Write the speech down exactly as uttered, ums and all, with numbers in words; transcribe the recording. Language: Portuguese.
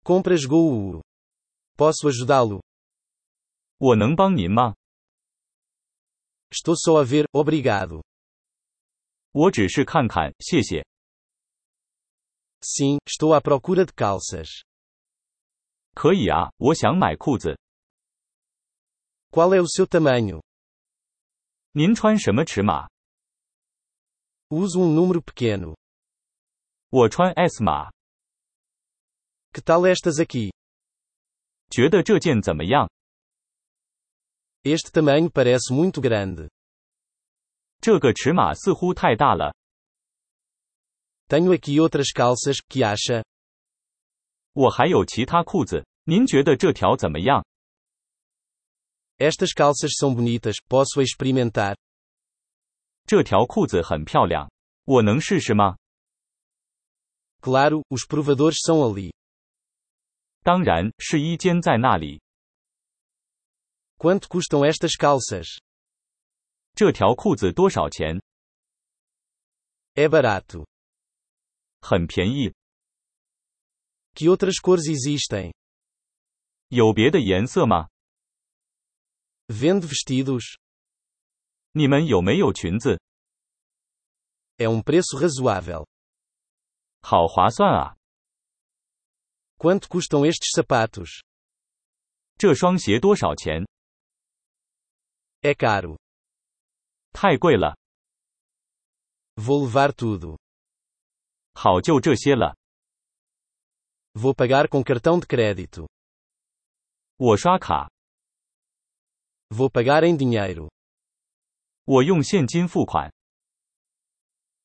compras Gou. Posso ajudá-lo? 我能帮您吗？ Estou só a ver, obrigado. 我只是看看，谢谢。 Sim, estou à procura de calças. 可以啊，我想买裤子。 Qual é o seu tamanho? 您穿什么尺码？ Uso um número pequeno. 我穿 S 码。 Que tal estas aqui? 觉得这件怎么样？ Este tamanho parece muito grande. 这个尺码似乎太大了。 Tenho aqui outras calças, que acha? 我还有其他裤子，您觉得这条怎么样？ Estas calças são bonitas, posso experimentar? 这条裤子很漂亮，我能试试吗？ Claro, os provadores são ali. 当然，试衣间在那里。 Quanto custam estas calças? 这条裤子多少钱？ É barato. 很便宜。 Que outras cores existem? 有别的颜色吗？ Vende vestidos? 你们有没有裙子？ É um preço razoável. 好划算啊！ Quanto custam estes sapatos? 这双鞋多少钱？ É caro. 太贵了。 Vou levar tudo. 好，就这些了。 Vou pagar com cartão de crédito. 我刷卡。 Vou pagar em dinheiro. 我用现金付款。